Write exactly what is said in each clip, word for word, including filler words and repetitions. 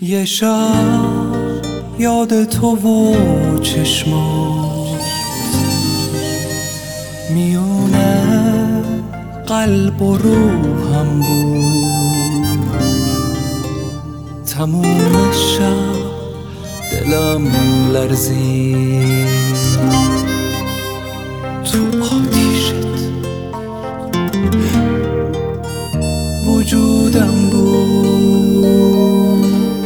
یه شب یاد تو و چشمات میونه قلب و روحم بود. تموم شب دلم لرزید، تو آتیشت وجودم بود.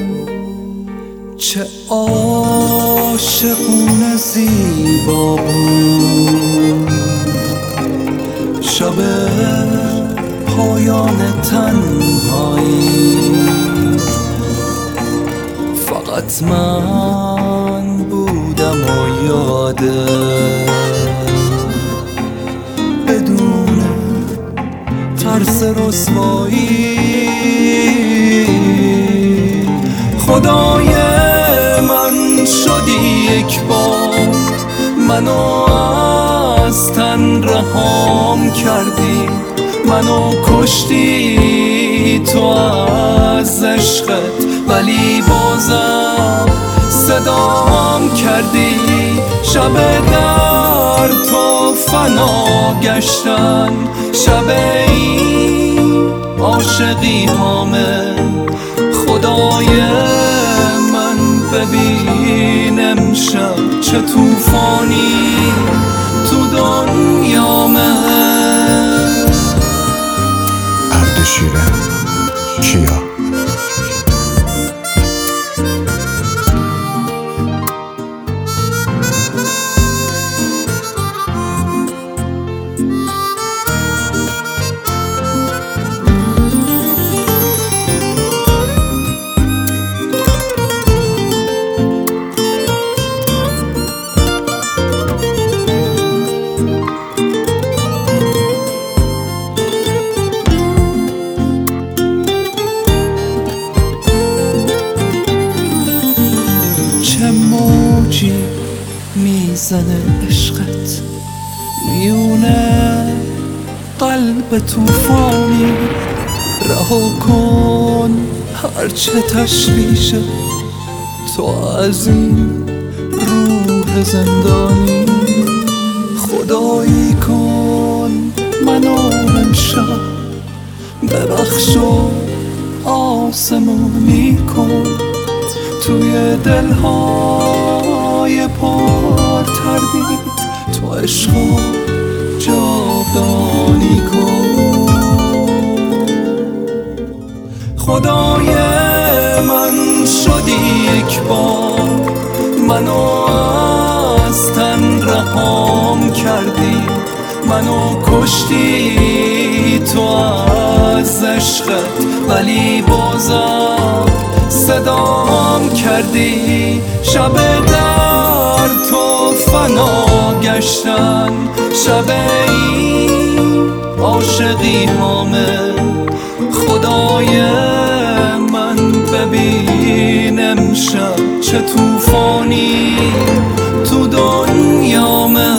چه عاشقونه زیبا بود شب پایان تنهایی. فقط من بودم و یاده بدون ترس رسوایی. خدای من شدی یک بار، منو از تن رهام کردی، منو کشتی تو از عشقت، ولی بازم صدام کردی. شب در تو فنا گشتن، شب این عاشقی هامه. خدای من ببین امشب چه توفانی تو دنیامه. اردشیر کیا. چه موجی میزنه عشقت میونه قلب توفانی. رها کن هرچه تشویشه تو از این روح زندانی. خدایی کن منو امشب ببخش و آسمانی کن. توی دلهای پر تردید تو عشقا جاودانی کن. خدای من شدی یک بار، منو از تن رهام کردی، منو کشتی تو از عشقت، ولی بازم صدام کردی. شب در تو فنا گشتن، شب این عاشقی هامه. خدای من ببین امشب چه توفانی تو دنیامه.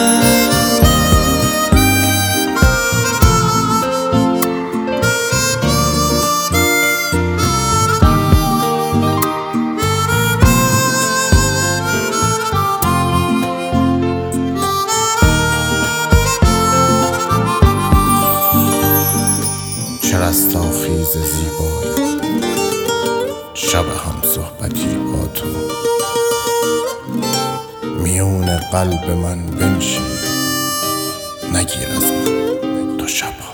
چه رستاخیز زیبایی شب هم صحبتی با تو. میون قلب من بنشین، نگیر از من دو شب.